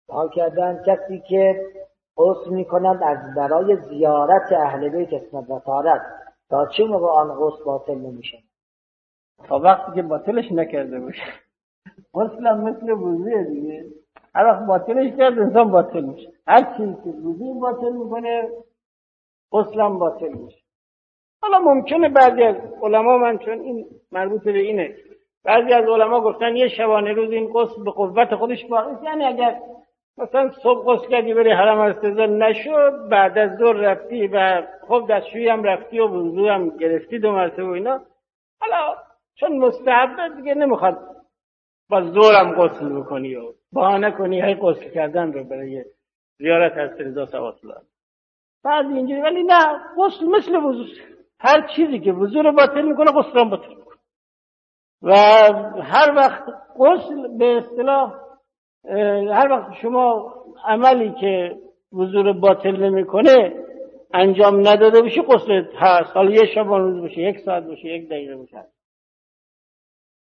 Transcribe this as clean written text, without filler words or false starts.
سوال کردن کسی که غسل می‌کند از برای زیارت اهل بیت اسمت و طهارت تا چه موقع آن غسل باطل نمیشه؟ تا وقتی که باطلش نکرده باشه. غسل هم مثل وضوء دیگه، هر وقت باطلش کرد انسان باطل میشه. هر چیزی که وضوء باطل میکنه غسل هم باطل میشه. حالا ممکنه بعضی از علما، من چون این مربوط به اینه، بعضی از علما گفتن یه شبانه روز این غسل به قوت خودش باقی، یعنی اگر مثلا صبح غسل کردی بری حرم استزار نشو، بعد از ظهر رفتی و خب دستشویی هم رفتی و وضو هم گرفتی 2 مرتبه و اینا، حالا چون مستحبه دیگه نمیخواد با زورم غسل بکنی و بهانه کنی هی غسل کردن رو برای زیارت از رضا صلوات الله. بعد اینجوری، ولی نه، غسل مثل وضو، هر چیزی که وضو رو باطل میکنه غسل هم باطل میکنه. و هر وقت غسل به اصطلاح هر وقت شما عملی که وضو رو باطل نمیکنه انجام نداده باشی غسلت هست. حالا یه شبانه روز باشه، 1 ساعت باشه، 1 دقیقه باشه.